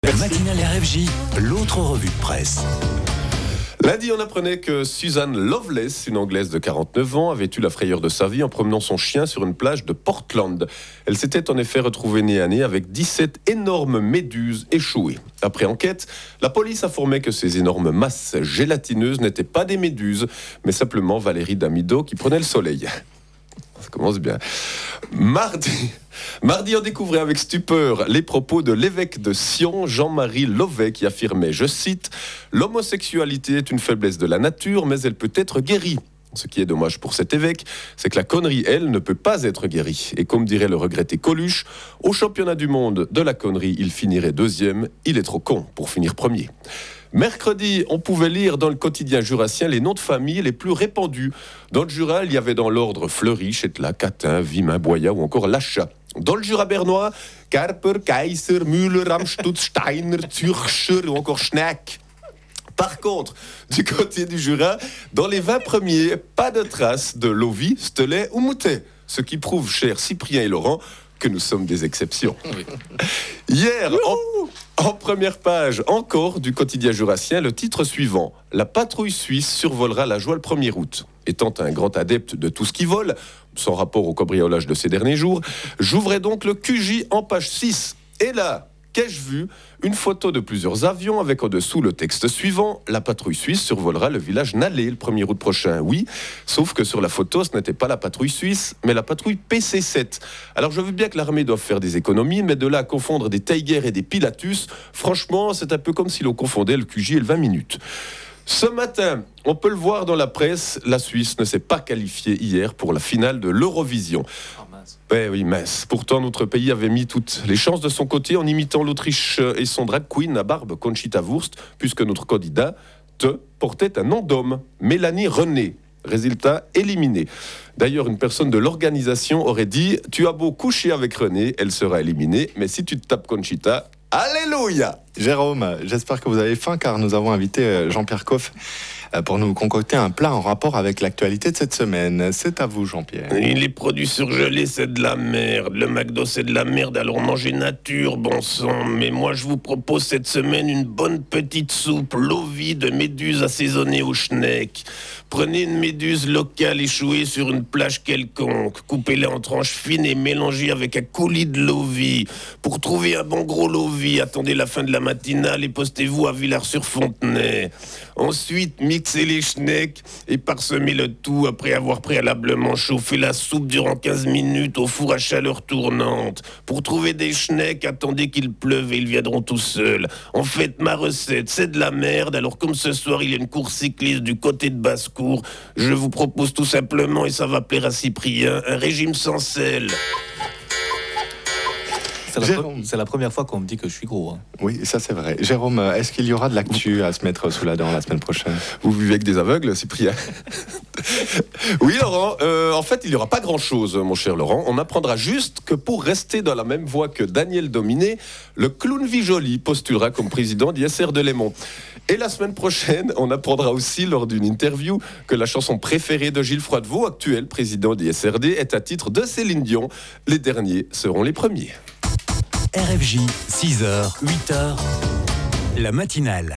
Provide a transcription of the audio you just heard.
La matinale RFJ, l'autre revue de presse. Lundi, on apprenait que Suzanne Loveless, une Anglaise de 49 ans, avait eu la frayeur de sa vie en promenant son chien sur une plage de Portland. Elle s'était en effet retrouvée nez à nez avec 17 énormes méduses échouées. Après enquête, la police informait que ces énormes masses gélatineuses n'étaient pas des méduses, mais simplement Valérie Damido qui prenait le soleil. Ça commence bien. Mardi, on découvrait avec stupeur les propos de l'évêque de Sion, Jean-Marie Lovey, qui affirmait, je cite, « L'homosexualité est une faiblesse de la nature, mais elle peut être guérie. » Ce qui est dommage pour cet évêque, c'est que la connerie, elle, ne peut pas être guérie. Et comme dirait le regretté Coluche, au championnat du monde de la connerie, il finirait deuxième. Il est trop con pour finir premier. Mercredi, on pouvait lire dans le quotidien jurassien les noms de famille les plus répandus. Dans le Jura, il y avait dans l'ordre Fleury, Chetla, Catin, Vimin, Boya ou encore Lachat. Dans le Jura bernois, Karper, Kaiser, Müller, Amstutz, Steiner, Zürcher ou encore Schneck. Par contre, du côté du Jura, dans les 20 premiers, pas de traces de Lovie, Stelet ou Moutet. Ce qui prouve, chers Cyprien et Laurent, que nous sommes des exceptions. Oui. Hier, en première page encore du quotidien jurassien, le titre suivant. La patrouille suisse survolera la Joie le 1er août. Étant un grand adepte de tout ce qui vole, sans rapport au cambriolage de ces derniers jours, j'ouvrais donc le QJ en page 6. Et là, qu'ai-je vu ? Une photo de plusieurs avions avec au-dessous le texte suivant. La patrouille suisse survolera le village Nalé le 1er août prochain. Oui, sauf que sur la photo, ce n'était pas la patrouille suisse, mais la patrouille PC-7. Alors je veux bien que l'armée doive faire des économies, mais de là à confondre des Tiger et des Pilatus, franchement, c'est un peu comme si l'on confondait le QJ et le 20 minutes. Ce matin, on peut le voir dans la presse, la Suisse ne s'est pas qualifiée hier pour la finale de l'Eurovision. Oui, mince. Pourtant, notre pays avait mis toutes les chances de son côté en imitant l'Autriche et son drag queen à barbe Conchita Wurst, puisque notre candidat portait un nom d'homme, Mélanie René. Résultat, éliminé. D'ailleurs, une personne de l'organisation aurait dit « Tu as beau coucher avec René, elle sera éliminée, mais si tu te tapes Conchita, alléluia !» Jérôme, j'espère que vous avez faim car nous avons invité Jean-Pierre Coff pour nous concocter un plat en rapport avec l'actualité de cette semaine. C'est à vous, Jean-Pierre. Les produits surgelés, c'est de la merde. Le McDo, c'est de la merde. Alors mangez nature, bon sang. Mais moi, je vous propose cette semaine une bonne petite soupe Lovie de méduses assaisonnées au schneck. Prenez une méduse locale échouée sur une plage quelconque. Coupez-la en tranches fines et mélangez avec un coulis de Lovie. Pour trouver un bon gros Lovie, attendez la fin de la matinale et postez-vous à Villars-sur-Fontenay. Ensuite, mixez les schnecks et parsemez le tout après avoir préalablement chauffé la soupe durant 15 minutes au four à chaleur tournante. Pour trouver des schnecks, attendez qu'il pleuve et ils viendront tout seuls. En fait, ma recette, c'est de la merde. Alors comme ce soir, il y a une course cycliste du côté de Basse-Cour, je vous propose tout simplement, et ça va plaire à Cyprien, un régime sans sel. C'est la première fois qu'on me dit que je suis gros. Oui, ça c'est vrai. Jérôme, est-ce qu'il y aura de l'actu à se mettre sous la dent la semaine prochaine ? Vous vivez avec des aveugles, Cyprien ? Oui, Laurent, en fait, il n'y aura pas grand-chose, mon cher Laurent. On apprendra juste que pour rester dans la même voie que Daniel Dominé, le clown Vijoli postulera comme président d'ISR de Lémont. Et la semaine prochaine, on apprendra aussi lors d'une interview que la chanson préférée de Gilles Froidevaux, actuel président d'ISRD, est à titre de Céline Dion. Les derniers seront les premiers. RFJ, 6h, 8h, la matinale.